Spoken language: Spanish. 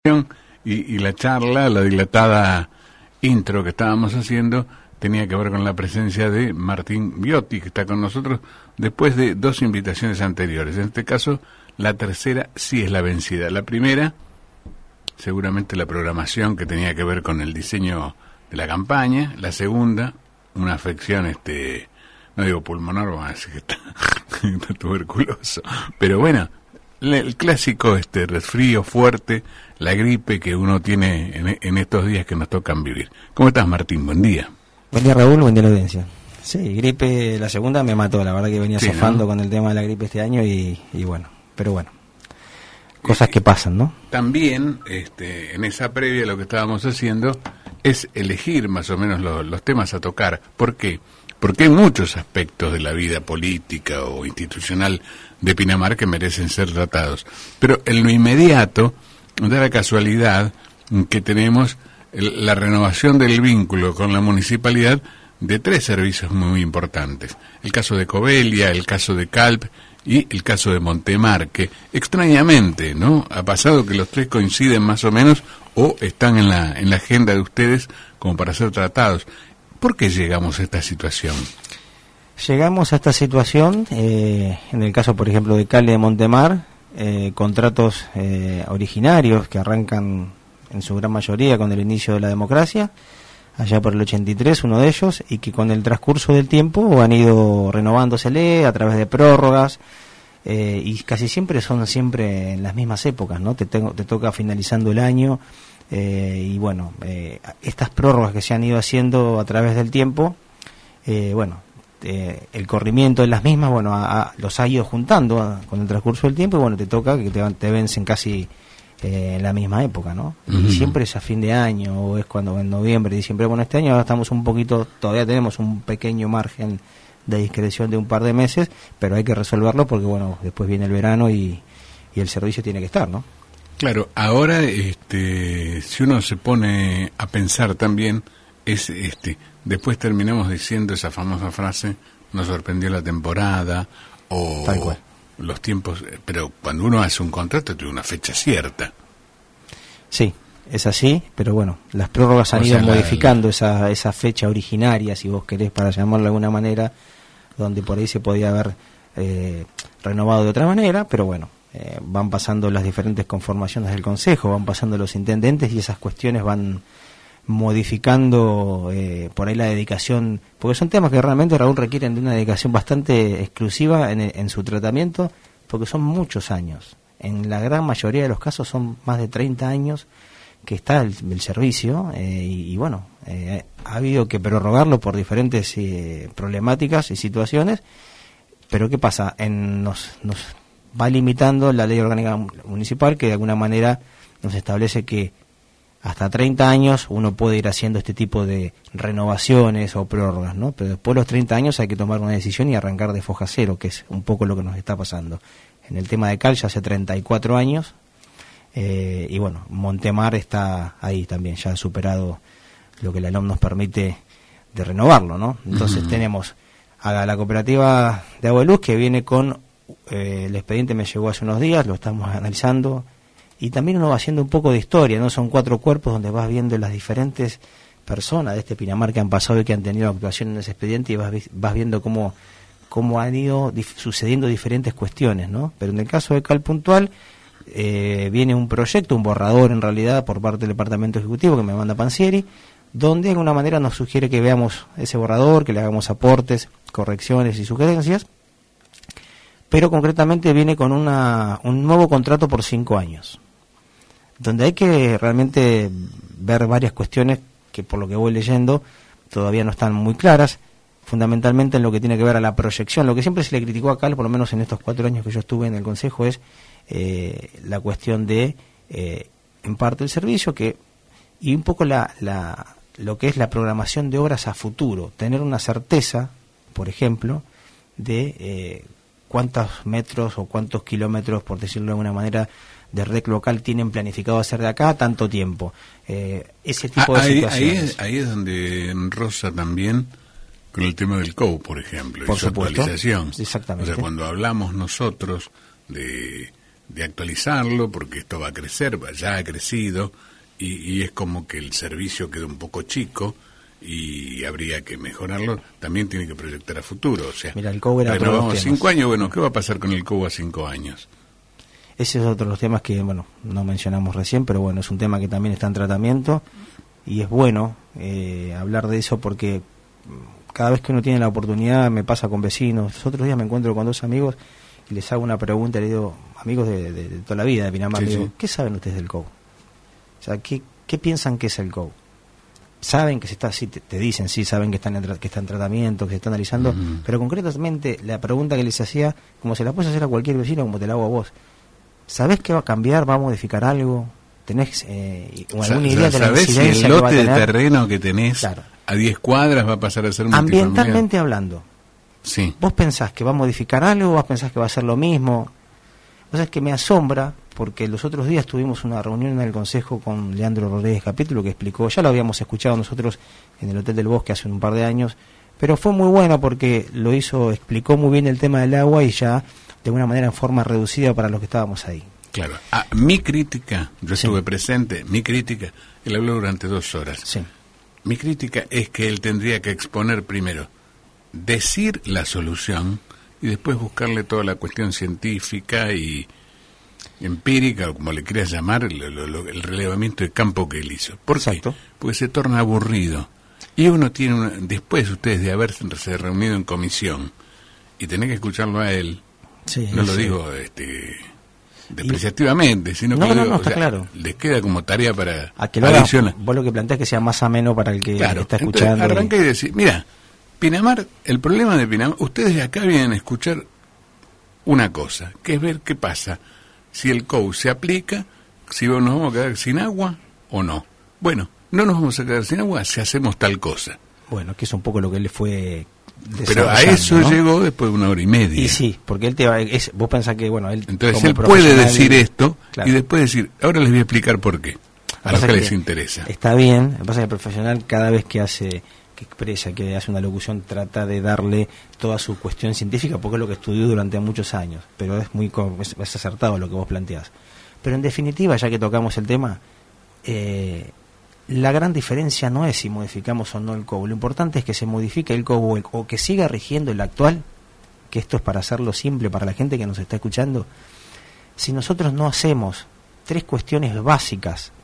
Y la charla, la dilatada intro que estábamos haciendo, tenía que ver con la presencia de Martín Biotti, que está con nosotros después de dos invitaciones anteriores. En este caso, la tercera sí es la vencida. La primera, seguramente la programación que tenía que ver con el diseño de la campaña. La segunda, una afección, no digo pulmonar, vamos a decir que está tuberculoso. Pero bueno, el clásico resfrío fuerte, la gripe que uno tiene en estos días que nos tocan vivir. ¿Cómo estás, Martín? Buen día. Buen día, Raúl, buen día a la audiencia. Sí, gripe, la segunda me mató, la verdad que venía zafando, ¿no?, con el tema de la gripe este año y bueno, pero bueno, cosas que pasan, ¿no? También, en esa previa lo que estábamos haciendo es elegir más o menos los temas a tocar. ¿Por qué? Porque hay muchos aspectos de la vida política o institucional de Pinamar que merecen ser tratados. Pero en lo inmediato, da la casualidad que tenemos la renovación del vínculo con la municipalidad de tres servicios muy importantes. El caso de Covelia, el caso de Calp y el caso de Montemar, que extrañamente, ¿no?, ha pasado que los tres coinciden más o menos o están en la agenda de ustedes como para ser tratados. ¿Por qué llegamos a esta situación? Llegamos a esta situación, en el caso, por ejemplo, de Calp y de Montemar, contratos originarios que arrancan en su gran mayoría con el inicio de la democracia, allá por el 83, uno de ellos, y que con el transcurso del tiempo han ido renovándosele a través de prórrogas, y casi siempre son en las mismas épocas, ¿no? Te toca finalizando el año, y bueno, estas prórrogas que se han ido haciendo a través del tiempo, el corrimiento de las mismas, los ha ido juntando con el transcurso del tiempo, y bueno, te toca que te vencen casi en la misma época, ¿no? Uh-huh. Y siempre es a fin de año, o es cuando en noviembre, diciembre. Bueno, este año ahora estamos un poquito, todavía tenemos un pequeño margen de discreción de un par de meses, pero hay que resolverlo porque, bueno, después viene el verano y el servicio tiene que estar, ¿no? Claro, ahora, si uno se pone a pensar también, después terminamos diciendo esa famosa frase, nos sorprendió la temporada, o tal cual. Los tiempos, pero cuando uno hace un contrato tiene una fecha cierta. Sí, es así, pero bueno, las prórrogas han ido modificando esa fecha originaria, si vos querés, para llamarlo de alguna manera, donde por ahí se podía haber renovado de otra manera, pero bueno, van pasando las diferentes conformaciones del Consejo, van pasando los intendentes y esas cuestiones van modificando por ahí la dedicación, porque son temas que realmente, Raúl, requieren de una dedicación bastante exclusiva en su tratamiento, porque son muchos años. En la gran mayoría de los casos son más de 30 años que está el servicio, y bueno, ha habido que prorrogarlo por diferentes problemáticas y situaciones, pero ¿qué pasa? Nos va limitando la ley orgánica municipal, que de alguna manera nos establece que hasta 30 años uno puede ir haciendo este tipo de renovaciones o prórrogas, ¿no? Pero después de los 30 años hay que tomar una decisión y arrancar de foja cero, que es un poco lo que nos está pasando. En el tema de Calp ya hace 34 años, y bueno, Montemar está ahí también, ya ha superado lo que la LOM nos permite de renovarlo, ¿no? Entonces tenemos a la cooperativa de Agua de Luz, que viene con, el expediente me llegó hace unos días, lo estamos analizando, y también uno va haciendo un poco de historia, ¿no? Son 4 cuerpos donde vas viendo las diferentes personas de Pinamar que han pasado y que han tenido actuación en ese expediente, y vas viendo cómo han ido sucediendo diferentes cuestiones, ¿no? Pero en el caso de Calp puntual, viene un proyecto, un borrador en realidad, por parte del Departamento Ejecutivo que me manda Pansieri, donde de alguna manera nos sugiere que veamos ese borrador, que le hagamos aportes, correcciones y sugerencias, pero concretamente viene con un nuevo contrato por 5 años. Donde hay que realmente ver varias cuestiones que, por lo que voy leyendo, todavía no están muy claras, fundamentalmente en lo que tiene que ver a la proyección. Lo que siempre se le criticó acá, por lo menos en estos 4 años que yo estuve en el Consejo, es la cuestión de, en parte, el servicio, y un poco lo que es la programación de obras a futuro, tener una certeza, por ejemplo, de cuántos metros o cuántos kilómetros, por decirlo de alguna manera, de red local tienen planificado hacer de acá a tanto tiempo. Ese tipo de situaciones. Ahí es donde roza también con el tema del COU, por ejemplo, por y su supuesto, actualización. Exactamente. O sea, cuando hablamos nosotros de de actualizarlo, porque esto va a crecer, ya ha crecido, y es como que el servicio quedó un poco chico, y habría que mejorarlo. También tiene que proyectar a futuro, o sea, mira, el COU era renovamos 5 años, bueno, ¿qué va a pasar con el COU a 5 años? Ese es otro de los temas que, bueno, no mencionamos recién, pero bueno, es un tema que también está en tratamiento, y es bueno hablar de eso porque cada vez que uno tiene la oportunidad, me pasa con vecinos. Los otros días me encuentro con 2 amigos y les hago una pregunta, le digo, amigos de toda la vida de Pinamar, le digo, ¿qué saben ustedes del COU? O sea, ¿qué piensan que es el COU? Saben que se está, sí, te dicen, sí, saben que está en tratamiento, que se está analizando, pero concretamente la pregunta que les hacía, como se la puedes hacer a cualquier vecino, como te la hago a vos, ¿sabés que va a cambiar, va a modificar algo? ¿Tenés alguna idea de la incidencia si el lote de terreno que tenés claro, a 10 cuadras va a pasar a ser ambientalmente hablando? Sí. ¿Vos pensás que va a modificar algo o vos pensás que va a ser lo mismo? O sea, es que me asombra, porque los otros días tuvimos una reunión en el Consejo con Leandro Rodríguez Capítulo, que explicó, ya lo habíamos escuchado nosotros en el Hotel del Bosque hace un par de años, pero fue muy bueno porque explicó muy bien el tema del agua y ya de alguna manera en forma reducida para los que estábamos ahí. Claro. Mi crítica, yo estuve presente, mi crítica, él habló durante 2 horas. Sí. Mi crítica es que él tendría que exponer primero, decir la solución y después buscarle toda la cuestión científica y empírica, o como le quieras llamar, el relevamiento de campo que él hizo. ¿Por qué? Porque se torna aburrido. Y uno tiene después ustedes de haberse reunido en comisión y tener que escucharlo a él, no lo digo despreciativamente, sino que está claro. les queda como tarea para a que lo haga, vos lo que planteás que sea más ameno para el que está escuchando. Entonces, arranca y decir, mira, Pinamar, el problema de Pinamar, ustedes de acá vienen a escuchar una cosa, que es ver qué pasa, si el COU se aplica, si nos vamos a quedar sin agua o no. Bueno, no nos vamos a quedar sin agua si hacemos tal cosa. Bueno, que es un poco lo que él fue. Pero a eso, ¿no? Llegó después de 1 hora y media. Y sí, porque él vos pensás que, bueno, él... Entonces él puede decir esto, claro, y después decir, ahora les voy a explicar por qué, a los que les interesa. Está bien, lo que pasa es que el profesional cada vez que expresa, que hace una locución, trata de darle toda su cuestión científica, porque es lo que estudió durante muchos años, pero es acertado lo que vos planteás. Pero en definitiva, ya que tocamos el tema, la gran diferencia no es si modificamos o no el COU. Lo importante es que se modifique el COU o que siga rigiendo el actual, que esto es para hacerlo simple para la gente que nos está escuchando. Si nosotros no hacemos 3 cuestiones básicas